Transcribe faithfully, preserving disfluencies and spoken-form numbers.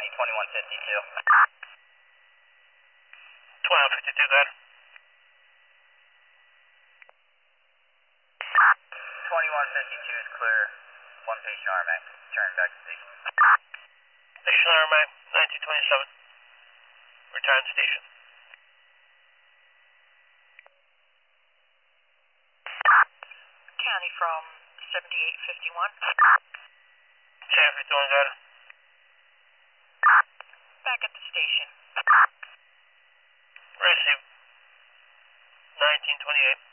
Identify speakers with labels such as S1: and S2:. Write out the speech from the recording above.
S1: County, twenty-one fifty-two.
S2: twenty-one fifty-two, go ahead.
S1: twenty-one fifty-two is clear. One patient R M A. Turn back to station.
S2: Station R M A, nineteen twenty-seven. Return to station.
S3: County from seventy-eight fifty-one.
S2: seventy-eight fifty-one, go ahead.
S3: Back at the station.
S2: Receive. nineteen twenty-eight.